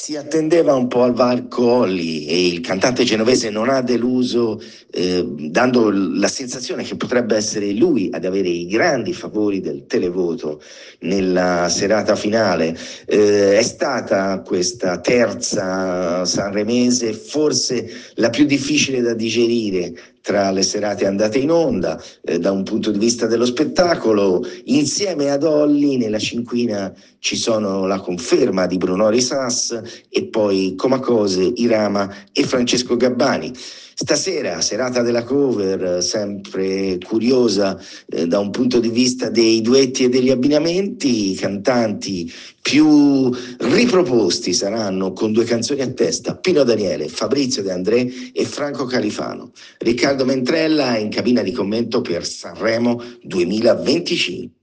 Si attendeva un po' al varco Olly e il cantante genovese non ha deluso, dando la sensazione che potrebbe essere lui ad avere i grandi favori del televoto nella serata finale. È stata questa terza sanremese forse la più difficile da digerire tra le serate andate in onda, da un punto di vista dello spettacolo. Insieme ad Olly nella cinquina ci sono la conferma di Brunori Risas e poi Comacose, Irama e Francesco Gabbani. Stasera, serata della cover, sempre curiosa da un punto di vista dei duetti e degli abbinamenti. I cantanti più riproposti saranno, con 2 canzoni a testa, Pino Daniele, Fabrizio De André e Franco Califano. Riccardo Mentrella in cabina di commento per Sanremo 2025.